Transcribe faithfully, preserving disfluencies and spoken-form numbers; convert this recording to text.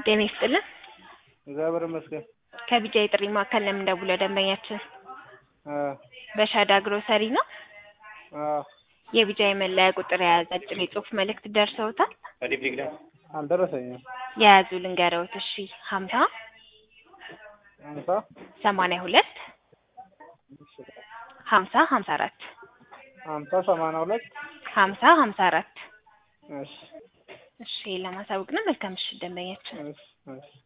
ጤና ይስጥልን። እግዚአብሔር ይመስገን። ከቢጃይ ጥሪ ማዕከል ነው የምንደውለው ደንበኛችን አ በሻዳ ግሮሰሪ ነው። አ የቢጃይ መለያ ቁጥር የያዘ አጭር የጽሁፍ መልእክት ደርሰውታል? አልደረሰኝም። የያዙ ልንገረውት። እሺ ሀምሳ ሀምሳ ሰማንያ ሁለት ሀምሳ ሀምሳ አራት ሀምሳ ሰማንያ ሁለት ሀምሳ ሀምሳ አራት እሺ እሺ ለማሳወቅ ነው። መልካም ምሽት ደንበኛችን። እሺ እሺ